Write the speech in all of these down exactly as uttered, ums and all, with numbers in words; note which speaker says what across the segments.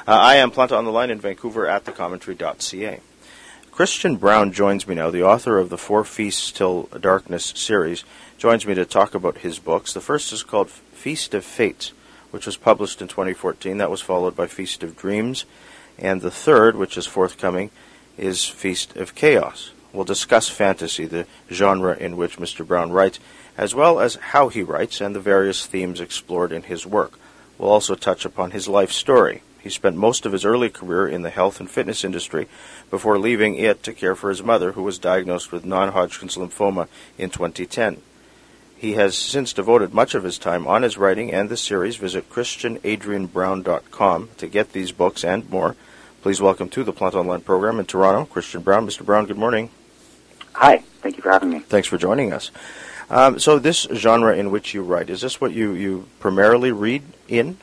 Speaker 1: Uh, I am Planta on the line in Vancouver at the commentary dot c a. Christian Brown joins me now, the author of the Four Feasts Till Darkness series, joins me to talk about his books. The first is called Feast of Fates, which was published in twenty fourteen. That was followed by Feast of Dreams. And the third, which is forthcoming, is Feast of Chaos. We'll discuss fantasy, the genre in which Mister Brown writes, as well as how he writes and the various themes explored in his work. We'll also touch upon his life story. He spent most of his early career in the health and fitness industry before leaving it to care for his mother, who was diagnosed with non-Hodgkin's lymphoma in twenty ten. He has since devoted much of his time on his writing and the series. Visit Christian Adrian Brown dot com to get these books and more. Please welcome to the Planta Online program in Toronto, Christian Brown. Mister Brown, good morning.
Speaker 2: Hi, thank you for having me.
Speaker 1: Thanks for joining us. Um, so this genre in which you write, is this what you, you primarily read in?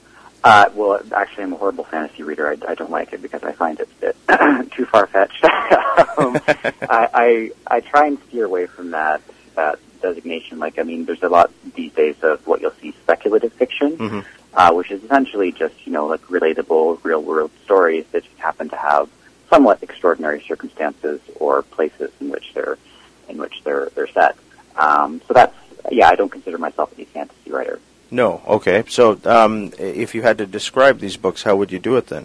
Speaker 2: Uh, well, actually, I'm a horrible fantasy reader. I, I don't like it because I find it a bit too far-fetched. um, I, I I try and steer away from that that designation. Like, I mean, there's a lot these days of what you'll see speculative fiction, mm-hmm. uh, which is essentially just, you know, like relatable, real-world stories that just happen to have somewhat extraordinary circumstances or places in which they're in which they're they're set. Um, so that's yeah. I don't consider myself a fantasy writer.
Speaker 1: No, okay. So um, if you had to describe these books, how would you do it then?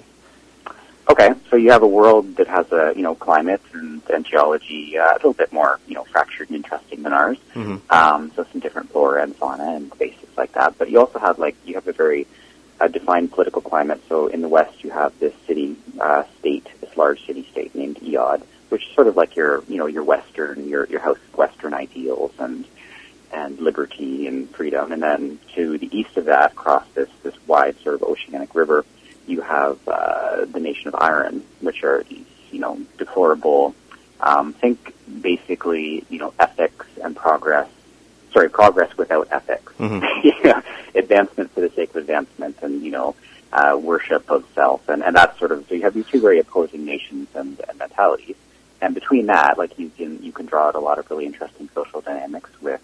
Speaker 2: Okay, so you have a world that has a, you know, climate and, and geology uh, a little bit more, you know, fractured and interesting than ours. Mm-hmm. Um, so some different flora and fauna and basics like that. But you also have, like, you have a very uh, defined political climate. So in the West, you have this city uh, state, this large city state named Iod, which is sort of like your, you know, your Western, your your House of Western ideals and and liberty and freedom. And then to the east of that, across this, this wide sort of oceanic river, you have uh, the nation of Iron, which are these, you know, deplorable, um, think basically, you know, ethics and progress, sorry, progress without ethics. Mm-hmm. yeah, advancement for the sake of advancement and, you know, uh, worship of self. And, and that's sort of, so you have these two very opposing nations and, and mentalities. And between that, like, you can, you can draw out a lot of really interesting social dynamics with,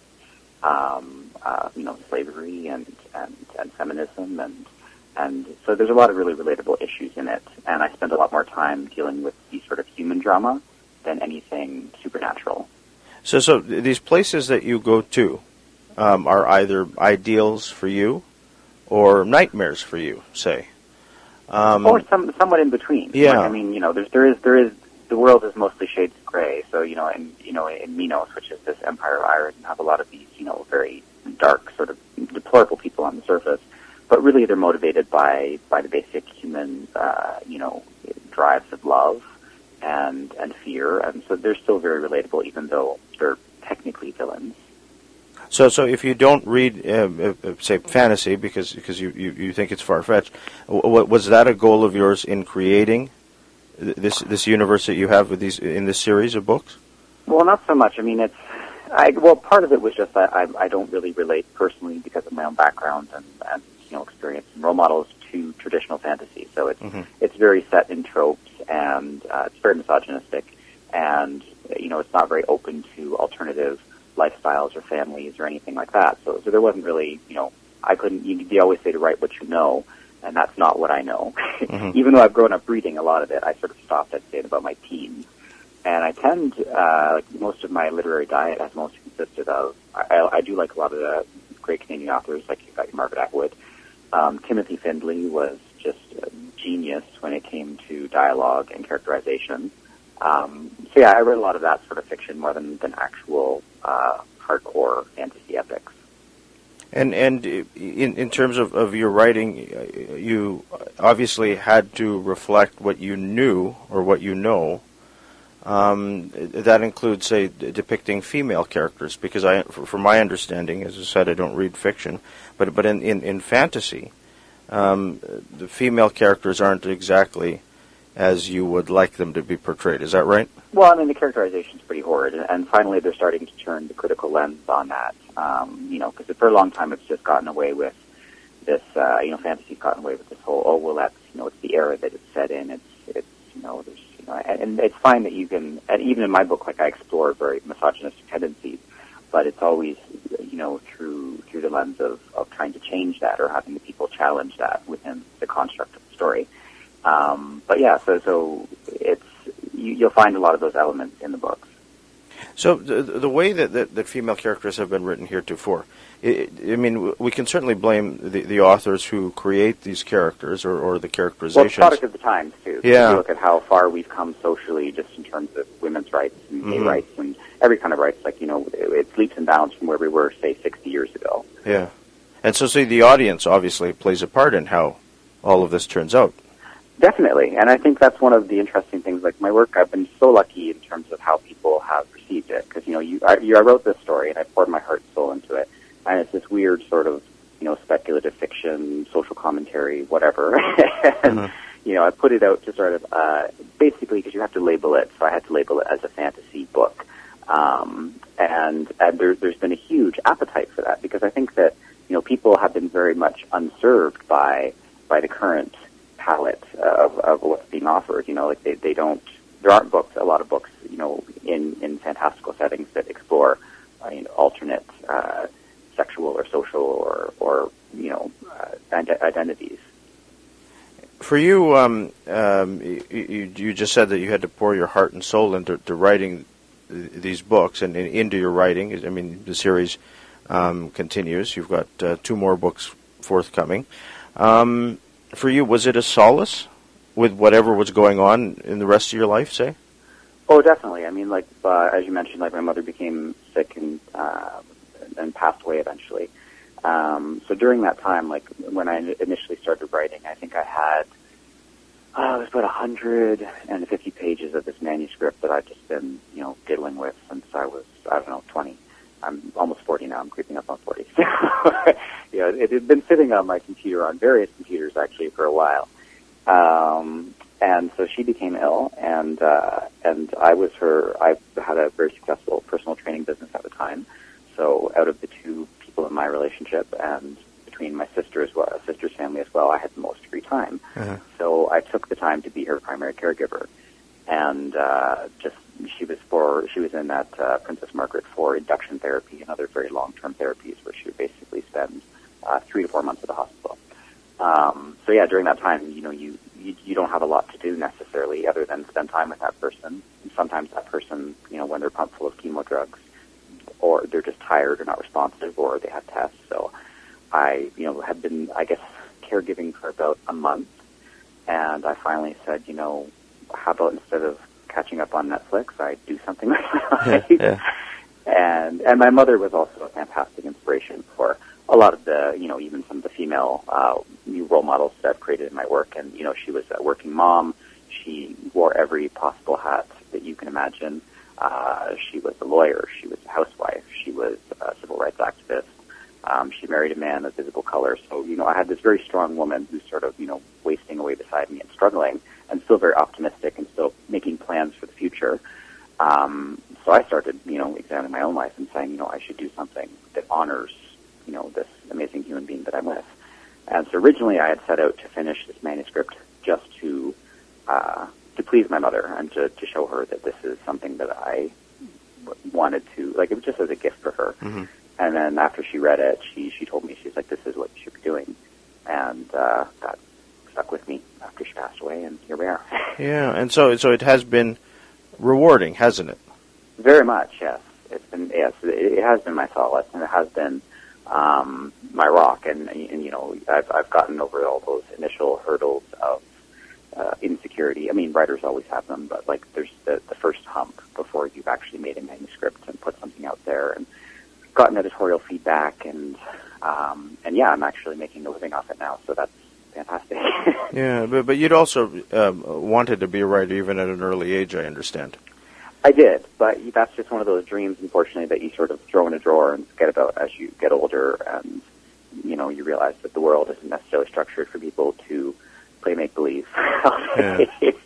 Speaker 2: Um, uh, you know, slavery and, and, and feminism, and and so there's a lot of really relatable issues in it. And I spend a lot more time dealing with the sort of human drama than anything supernatural.
Speaker 1: So, so these places that you go to um, are either ideals for you or nightmares for you, say,
Speaker 2: um, or some somewhat in between.
Speaker 1: Yeah,
Speaker 2: like, I mean, you know, there's there is there is. The world is mostly shades of gray. So, you know, in, you know, in Minos, which is this empire of Iron, you have a lot of these, you know, very dark, sort of deplorable people on the surface. But really they're motivated by, by the basic human, uh, you know, drives of love and, and fear. And so they're still very relatable, even though they're technically villains.
Speaker 1: So, so if you don't read, uh, uh, say, fantasy, because, because you, you, you think it's far-fetched, w- was that a goal of yours in creating this this universe that you have with these in this series of books?
Speaker 2: Well, not so much. I mean, it's I, well, part of it was just that I, I don't really relate personally because of my own background and, and you know experience and role models to traditional fantasy. So it's mm-hmm. it's very set in tropes and uh, it's very misogynistic, and you know it's not very open to alternative lifestyles or families or anything like that. So so there wasn't really you know I couldn't. You, they always say to write what you know. And that's not what I know. Mm-hmm. Even though I've grown up reading a lot of it, I sort of stopped, I'd say, at about my teens. And I tend, uh, like most of my literary diet has mostly consisted of, I, I do like a lot of the great Canadian authors, like uh, Margaret Atwood. Um, Timothy Findley was just a genius when it came to dialogue and characterization. Um, so yeah, I read a lot of that sort of fiction more than, than actual uh, hardcore fantasy epics.
Speaker 1: And and in in terms of, of your writing, you obviously had to reflect what you knew or what you know. Um, that includes, say, depicting female characters, because I, from my understanding, as I said, I don't read fiction, but but in in, in fantasy, um, the female characters aren't exactly as you would like them to be portrayed. Is that right?
Speaker 2: Well, I mean, the characterization's pretty horrid, and finally they're starting to turn the critical lens on that. Um, you know, because for a long time it's just gotten away with this, uh, you know, fantasy's gotten away with this whole, oh, well, that's, you know, it's the era that it's set in. It's, it's, you know, there's, you know, and, and it's fine that you can, and even in my book, like, I explore very misogynistic tendencies, but it's always, you know, through, through the lens of, of trying to change that or having the people challenge that within the construct of the story. Um, but yeah, so so it's you, you'll find a lot of those elements in the books.
Speaker 1: So the, the way that, that, that female characters have been written heretofore, it, I mean, we can certainly blame the, the authors who create these characters or, or the characterizations.
Speaker 2: Well, it's product of the times, too.
Speaker 1: Yeah.
Speaker 2: If you look at how far we've come socially just in terms of women's rights and gay
Speaker 1: mm-hmm.
Speaker 2: rights and every kind of rights, like, you know, it's leaps and bounds from where we were, say, sixty years ago.
Speaker 1: Yeah. And so, see, the audience obviously plays a part in how all of this turns out.
Speaker 2: Definitely, and I think that's one of the interesting things. Like my work, I've been so lucky in terms of how people have received it. Because you know, you I, you I wrote this story and I poured my heart and soul into it, and it's this weird sort of you know speculative fiction, social commentary, whatever. and
Speaker 1: mm-hmm.
Speaker 2: you know, I put it out to sort of uh, basically because you have to label it. So I had to label it as a fantasy book, um, and and there, there's been a huge appetite for that because I think that you know people have been very much unserved by by the current palette of, of what's being offered. You know, like they, they don't, there aren't books, a lot of books, you know, in, in fantastical settings that explore, uh, you know, alternate, uh, sexual or social or, or, you know, uh, ident- identities.
Speaker 1: For you, um, um, you, you just said that you had to pour your heart and soul into to writing these books and, and into your writing. I mean, the series, um, continues. You've got, uh, two more books forthcoming. Um, For you, was it a solace with whatever was going on in the rest of your life, say?
Speaker 2: Oh, definitely. I mean, like, uh, as you mentioned, like, my mother became sick and, uh, and passed away eventually. Um, so during that time, like, when I initially started writing, I think I had, uh, it was about one hundred fifty pages of this manuscript that I've just been, you know, diddling with since I was, I don't know, twenty. I'm almost forty now. I'm creeping up on forty. So, yeah, it had been sitting on my computer, on various computers actually, for a while. Um, and so she became ill, and uh, and I was her. I had a very successful personal training business at the time. So out of the two people in my relationship, and between my sister as well, sister's family as well, I had the most free time. Uh-huh. So I took the time to be her primary caregiver, and uh, just. She was for she was in that uh, Princess Margaret for induction therapy and other very long-term therapies where she would basically spend uh, three to four months at the hospital. Um, so yeah, during that time, you know, you, you you don't have a lot to do necessarily other than spend time with that person. And sometimes that person, you know, when they're pumped full of chemo drugs, or they're just tired or not responsive, or they have tests. So I, you know, had been, I guess, caregiving for about a month, and I finally said, you know, how about instead of catching up on Netflix, I do something with my life.
Speaker 1: Yeah, yeah.
Speaker 2: And and my mother was also a fantastic inspiration for a lot of the, you know, even some of the female uh, new role models that I've created in my work. And, you know, she was a working mom. She wore every possible hat that you can imagine. Uh, she was a lawyer. She was a housewife. She was a civil rights activist. Um, she married a man of visible color. So, you know, I had this very strong woman who's sort of, you know, wasting away beside me and struggling, and still very optimistic and still making plans for the future. Um, so I started, you know, examining my own life and saying, you know, I should do something that honors, you know, this amazing human being that I'm with. And so originally I had set out to finish this manuscript just to uh, to please my mother and to, to show her that this is something that I wanted to, like, it was just as a gift for her. Mm-hmm. And then after she read it, she, she told me, she's like, this is what you should be doing. And uh, that stuck with me after she passed away, and here we are.
Speaker 1: Yeah, and so so it has been rewarding, hasn't it?
Speaker 2: Very much, yes. It's been yes, it has been my solace, and it has been um, my rock. And, and you know, I've I've gotten over all those initial hurdles of uh, insecurity. I mean, writers always have them, but like there's the the first hump before you've actually made a manuscript and put something out there and gotten editorial feedback, and um, and yeah, I'm actually making a living off it now. So that's fantastic.
Speaker 1: Yeah, but but you'd also um, wanted to be a writer even at an early age, I understand.
Speaker 2: I did, but that's just one of those dreams, unfortunately, that you sort of throw in a drawer and forget about as you get older, and you know you realize that the world isn't necessarily structured for people to play make believe.
Speaker 1: Yeah.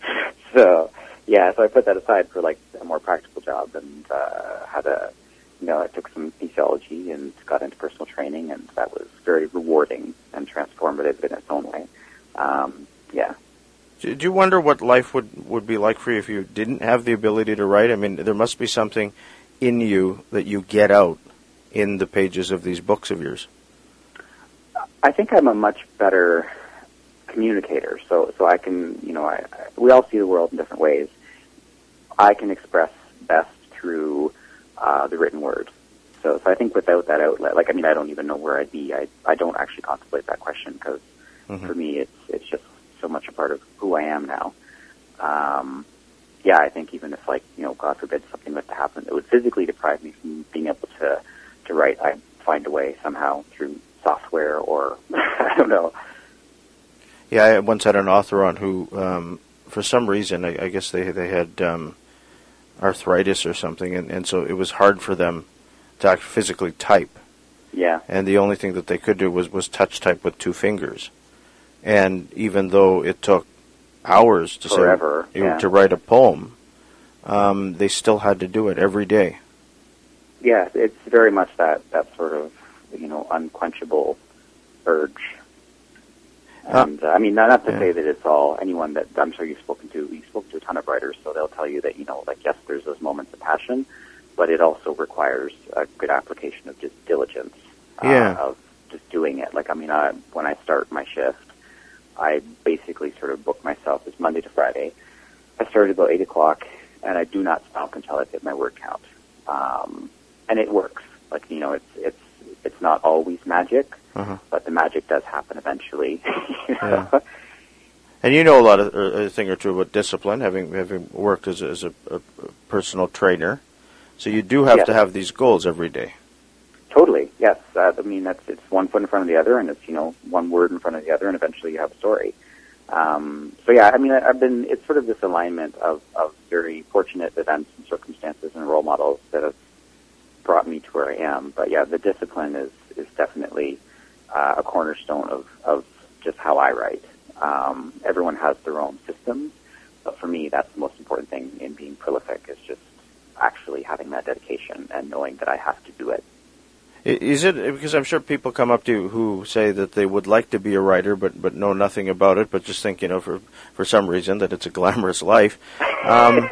Speaker 2: So yeah, so I put that aside for like a more practical job, and uh, had a you know I took some kinesiology and got into personal training, and that was very rewarding and transformative in its own way. Um, yeah.
Speaker 1: Do you wonder what life would, would be like for you if you didn't have the ability to write? I mean, there must be something in you that you get out in the pages of these books of yours.
Speaker 2: I think I'm a much better communicator. So, so I can, you know, I, I, we all see the world in different ways. I can express best through uh, the written word. So, so I think without that outlet, like, I mean, I don't even know where I'd be. I, I don't actually contemplate that question because mm-hmm. for me, it's, it's just so much a part of who I am now. Um, yeah, I think even if, like, you know, God forbid something was to happen that would physically deprive me from being able to, to write, I'd find a way somehow through software or, I don't know.
Speaker 1: Yeah, I once had an author on who, um, for some reason, I, I guess they they had um, arthritis or something, and, and so it was hard for them to actually physically type.
Speaker 2: Yeah.
Speaker 1: And the only thing that they could do was, was touch type with two fingers. And even though it took hours to
Speaker 2: Forever,
Speaker 1: say,
Speaker 2: yeah.
Speaker 1: to write a poem, um, they still had to do it every day.
Speaker 2: Yeah, it's very much that, that sort of, you know, unquenchable urge. And, uh, I mean, not, not to
Speaker 1: yeah.
Speaker 2: say that it's all, anyone that I'm sure you've spoken to, you've spoken to a ton of writers, so they'll tell you that, you know, like, yes, there's those moments of passion, but it also requires a good application of just diligence, uh,
Speaker 1: yeah.
Speaker 2: of just doing it. Like, I mean, I, when I start my shift, I basically sort of book myself as Monday to Friday. I start at about eight o'clock, and I do not stop until I hit my word count. Um, and it works. Like, you know, it's, it's, it's not always magic, uh-huh. but the magic does happen eventually. You know? Yeah.
Speaker 1: And you know a lot of a thing or two about discipline, having having worked as a, as a, a personal trainer. So you do have
Speaker 2: yes.
Speaker 1: to have these goals every day.
Speaker 2: Totally, yes. Uh, I mean, that's it's one foot in front of the other, and it's, you know, one word in front of the other, and eventually you have a story. Um, so yeah, I mean, I, I've been. It's sort of this alignment of of very fortunate events and circumstances and role models that have brought me to where I am. But yeah, the discipline is is definitely uh, a cornerstone of of just how I write. Um, everyone has their own systems, but for me, that's the most important thing in being prolific, is just actually having that dedication and knowing that I have to do it.
Speaker 1: Is it, because I'm sure people come up to you who say that they would like to be a writer but, but know nothing about it, but just think, you know, for for some reason that it's a glamorous life. Um,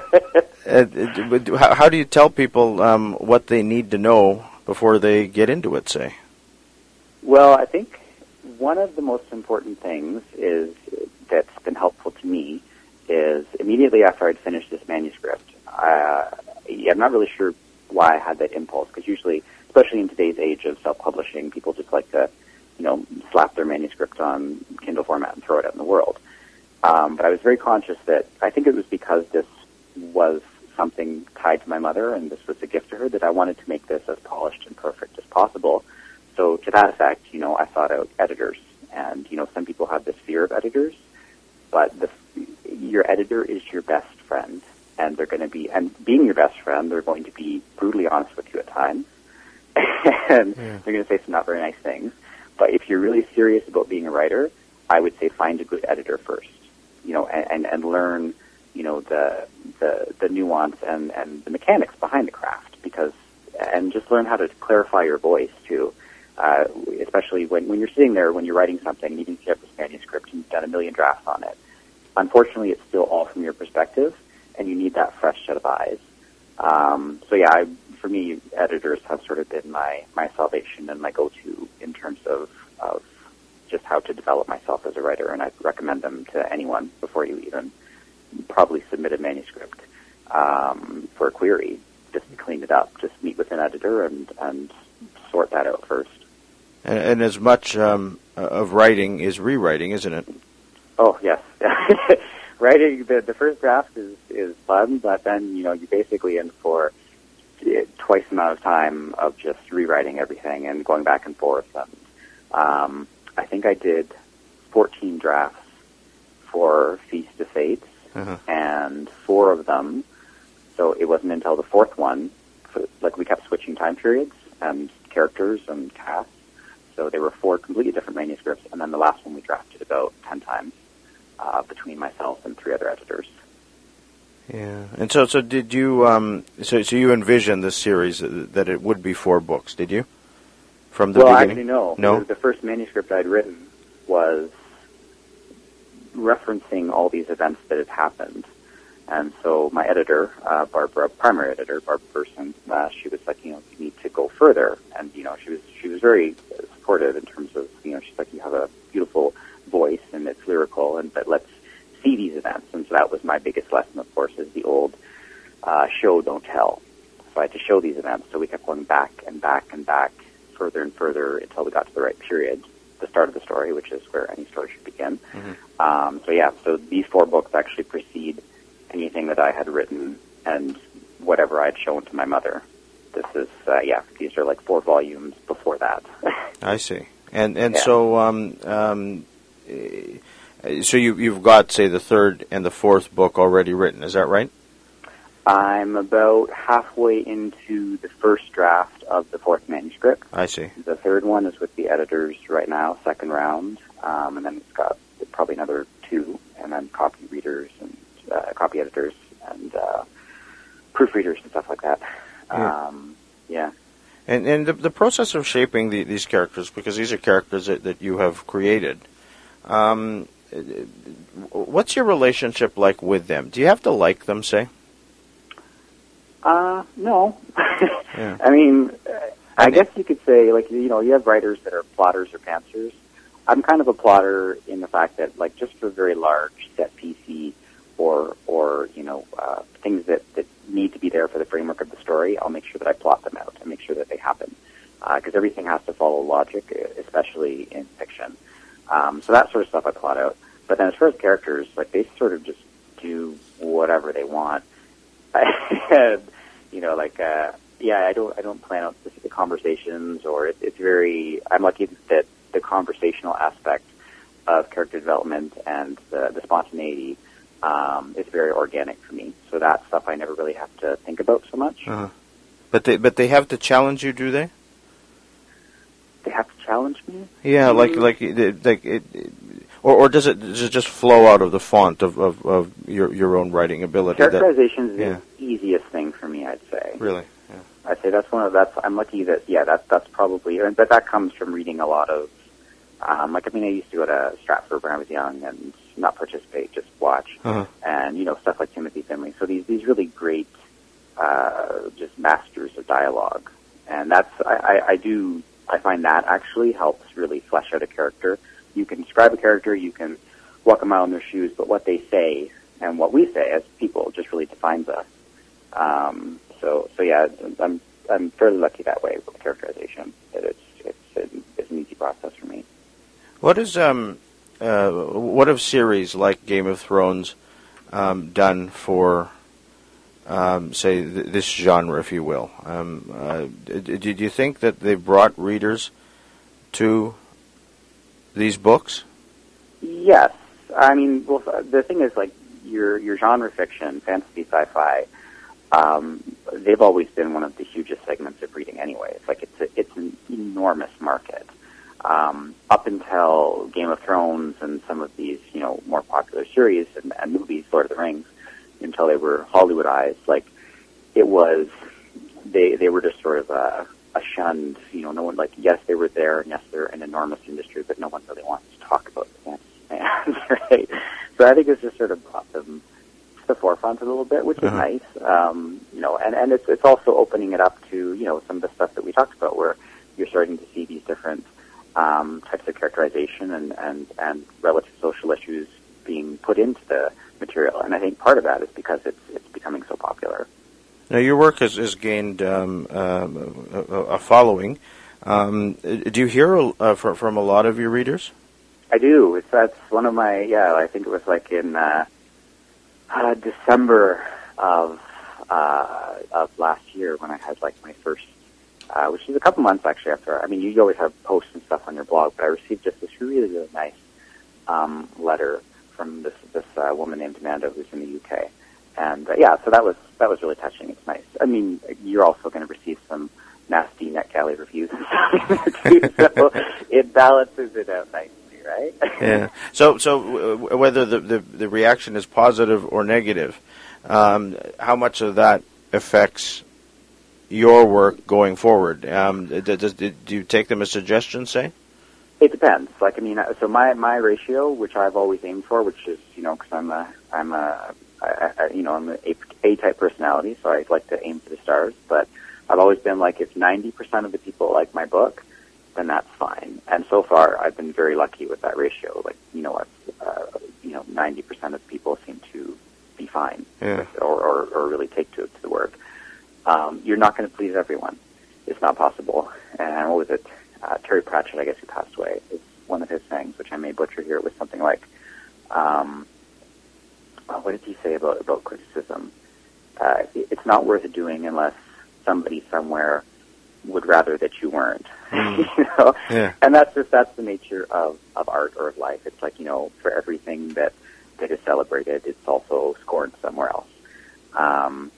Speaker 1: how, how do you tell people um, what they need to know before they get into it, say?
Speaker 2: Well, I think one of the most important things is that's been helpful to me is immediately after I'd finished this manuscript, uh, I'm not really sure why I had that impulse, because usually, especially in today's age of self-publishing, people just like to, you know, slap their manuscript on Kindle format and throw it out in the world. Um, but I was very conscious that I think it was because this was something tied to my mother and this was a gift to her, that I wanted to make this as polished and perfect as possible. So to that effect, you know, I sought out editors. And, you know, some people have this fear of editors, but the, your editor is your best friend. And they're going to be, and being your best friend, they're going to be brutally honest with you at times. And yeah. they're going to say some not very nice things. But if you're really serious about being a writer, I would say find a good editor first, you know, and, and, and learn, you know, the, the, the nuance and, and the mechanics behind the craft, because, and just learn how to clarify your voice too. Uh, especially when, when you're sitting there, when you're writing something, and even if you have this manuscript and you've done a million drafts on it, unfortunately it's still all from your perspective, and you need that fresh set of eyes. Um, so yeah, I, for me, editors have sort of been my, my salvation and my go-to in terms of, of just how to develop myself as a writer, and I'd recommend them to anyone before you even probably submit a manuscript um, for a query. Just to clean it up, just meet with an editor and, and sort that out first.
Speaker 1: And, and as much um, of writing is rewriting, isn't it?
Speaker 2: Oh, yes. Writing, the, the first draft is, is fun, but then, you know, you're basically in for twice the amount of time of just rewriting everything and going back and forth. And, um, I think I did fourteen drafts for Feast of Fates, uh-huh. and four of them, so it wasn't until the fourth one, like we kept switching time periods and characters and casts, so there were four completely different manuscripts, and then the last one we drafted about ten times. Uh, between myself and three other editors.
Speaker 1: Yeah, and so so did you? Um, so so you envisioned this series that it would be four books? Did you? From the
Speaker 2: well,
Speaker 1: beginning?
Speaker 2: actually, no.
Speaker 1: No.
Speaker 2: The, the first manuscript I'd written was referencing all these events that had happened, and so my editor, uh, Barbara, primary editor, Barbara Person, uh, she was like, you know, you need to go further, and you know, she was she was very supportive in terms of, you know, she's like, you have a beautiful voice and it's lyrical, and but let's see these events. And so that was my biggest lesson, of course, is the old uh, show, don't tell. So I had to show these events, so we kept going back and back and back, further and further, until we got to the right period, the start of the story, which is where any story should begin. Mm-hmm. Um, so yeah, so these four books actually precede anything that I had written and whatever I had shown to my mother. This is, uh, yeah, these are like four volumes before that.
Speaker 1: I see. And and
Speaker 2: yeah.
Speaker 1: so um, um, so you you've got, say, the third and the fourth book already written. Is that right?
Speaker 2: I'm about halfway into the first draft of the fourth manuscript.
Speaker 1: I see.
Speaker 2: The third one is with the editors right now, second round, um, and then it's got probably another two, and then copy readers and uh, copy editors and uh, proofreaders and stuff like that.
Speaker 1: Yeah.
Speaker 2: Um, yeah.
Speaker 1: And and the, the process of shaping the, these characters, because these are characters that, that you have created, um, what's your relationship like with them? Do you have to like them, say?
Speaker 2: Uh, no.
Speaker 1: Yeah.
Speaker 2: I mean, I and guess you could say, like, you know, you have writers that are plotters or pantsers. I'm kind of a plotter in the fact that, like, just for very large set P C or, or you know, uh, things that, that need to be there for the framework of the story, I'll make sure that I plot them out and make sure that they happen. Because uh, everything has to follow logic, especially in fiction. Um, so that sort of stuff I plot out. But then as far as characters, like, they sort of just do whatever they want. And, you know, like, uh, yeah, I don't, I don't plan out specific conversations, or it, it's very, I'm lucky that the conversational aspect of character development and the, the spontaneity, um, is very organic for me. So that stuff I never really have to think about so much.
Speaker 1: Uh-huh. But they, but they have to challenge you, do they?
Speaker 2: They have to challenge me?
Speaker 1: Yeah, mm-hmm. like, like, like, it, it, Or, or does it does it just flow out of the font of, of, of your your own writing ability?
Speaker 2: Characterization is
Speaker 1: yeah.
Speaker 2: the easiest thing for me, I'd say.
Speaker 1: Really? Yeah.
Speaker 2: I'd say that's one of that's. I'm lucky that yeah, that's that's probably, but that comes from reading a lot of. Um, like I mean, I used to go to Stratford when I was young and not participate, just watch,
Speaker 1: uh-huh.
Speaker 2: and you know stuff like Timothy Finley. So these these really great, uh, just masters of dialogue, and that's I, I, I do I find that actually helps really flesh out a character. You can describe a character, you can walk a mile in their shoes, but what they say and what we say as people just really defines us. Um, so, so yeah, I'm I'm fairly lucky that way with characterization. That it's it's an, it's an easy process for me.
Speaker 1: What is um uh what have series like Game of Thrones um, done for um, say th- this genre, if you will? Um, uh, do, do you think that they've brought readers to these books?
Speaker 2: Yes. I mean, well, the thing is, like, your your genre fiction, fantasy, sci-fi, um, they've always been one of the hugest segments of reading anyway. It's like it's, a, it's an enormous market. Um, up until Game of Thrones and some of these, you know, more popular series and, and movies, Lord of the Rings, until they were Hollywoodized, like, it was, they, they were just sort of a, a shunned, you know, no one, like, yes, they were there, and yes, they're an enormous industry, but no one really wants to talk about the fantasy fans, right? So I think it's just sort of brought them to the forefront a little bit, which uh-huh. is nice. Um, you know, and, and it's, it's also opening it up to, you know, some of the stuff that we talked about where you're starting to see these different um, types of characterization and, and, and relative social issues being put into the material. And I think part of that is because it's, it's becoming so popular.
Speaker 1: Now, your work has, has gained um, uh, a, a following. Um, do you hear uh, from, from a lot of your readers?
Speaker 2: I do. It's, that's one of my, yeah, I think it was like in uh, uh, December of uh, of last year when I had like my first, uh, which is a couple months actually after, I mean, you always have posts and stuff on your blog, but I received just this really, really nice um, letter from this, this uh, woman named Amanda who's in the U K. And uh, yeah, so that was that was really touching. It's nice. I mean, you're also going to receive some nasty NetGalley reviews and stuff in there too, so it balances it out nicely, right?
Speaker 1: Yeah. So, so w- whether the, the the reaction is positive or negative, um, how much of that affects your work going forward? Um, does, do you take them as suggestions, say?
Speaker 2: It depends. Like, I mean, so my my ratio, which I've always aimed for, which is, you know, because I'm a I'm a I, I, you know, I'm an A-type personality, so I like to aim for the stars. But I've always been like, if ninety percent of the people like my book, then that's fine. And so far, I've been very lucky with that ratio. Like, you know what, uh, you know, ninety percent of people seem to be fine,
Speaker 1: yeah.
Speaker 2: with, or, or, or really take to, to the work. Um, you're not going to please everyone. It's not possible. And what was it? Uh, Terry Pratchett, I guess, who passed away, is one of his sayings, which I may butcher here. It was something like, um, oh, what did he say about, about criticism? Uh, it, it's not worth doing unless somebody somewhere would rather that you weren't.
Speaker 1: Mm.
Speaker 2: you know?
Speaker 1: Yeah.
Speaker 2: And that's just, that's the nature of, of art or of life. It's like, you know, for everything that, that is celebrated, it's also scorned somewhere else. Um,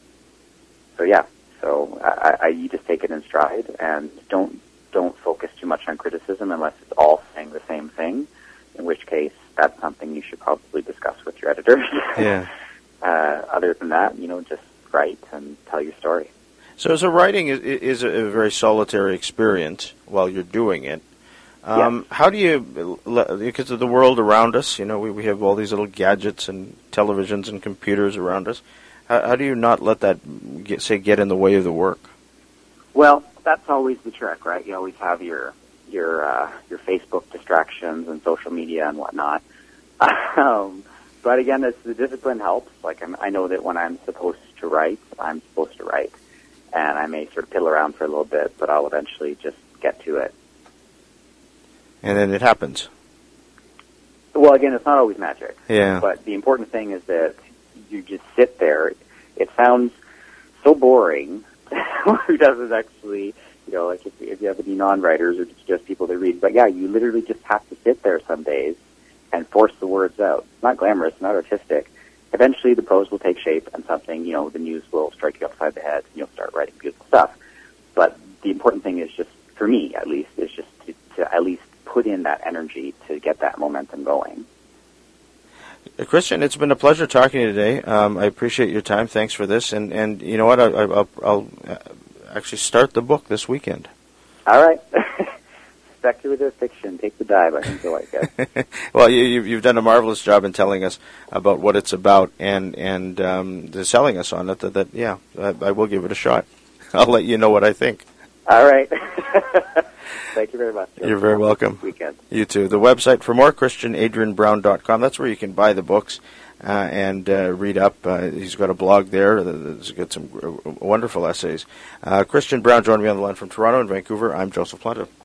Speaker 2: so yeah, so I, I, you just take it in stride and don't, don't focus too much on criticism unless it's all saying the same thing, in which case that's something you should probably discuss with your editor.
Speaker 1: Yeah.
Speaker 2: uh, other than that, you know, just write and tell your story.
Speaker 1: So, so writing is, is a very solitary experience while you're doing it. Um,
Speaker 2: yes.
Speaker 1: How do you, because of the world around us, you know, we, we have all these little gadgets and televisions and computers around us. How, how do you not let that, get, say, get in the way of the work?
Speaker 2: Well, that's always the trick, right? You always have your your uh, your Facebook distractions and social media and whatnot. Um, but again, it's, the discipline helps. Like I'm, I know that when I'm supposed to write, I'm supposed to write, and I may sort of piddle around for a little bit, but I'll eventually just get to it.
Speaker 1: And then it happens.
Speaker 2: Well, again, it's not always magic.
Speaker 1: Yeah.
Speaker 2: But the important thing is that you just sit there. It sounds so boring. Who doesn't actually, you know, like if, if you have any non-writers or just people that read. But yeah, you literally just have to sit there some days and force the words out. It's not glamorous, not artistic. Eventually the prose will take shape and something, you know, the muse will strike you upside the head and you'll start writing beautiful stuff. But the important thing is just, for me at least, is just to, to at least put in that energy to get that momentum going.
Speaker 1: Christian, it's been a pleasure talking to you today. Um, I appreciate your time. Thanks for this. And, and you know what? I, I, I'll, I'll actually start the book this weekend.
Speaker 2: All right. Speculative fiction. Take the dive. I think you'll like it.
Speaker 1: Well, you, you've, you've done a marvelous job in telling us about what it's about and, and um, selling us on it. That, that yeah, I, I will give it a shot. I'll let you know what I think.
Speaker 2: All right. Thank you very much.
Speaker 1: You're very welcome.
Speaker 2: Weekend.
Speaker 1: You too. The website for more, Christian Adrian Brown dot com. That's where you can buy the books uh, and uh, read up. Uh, he's got a blog there. There's got some wonderful essays. Uh, Christian Brown joined me on the line from Toronto and Vancouver. I'm Joseph Planta.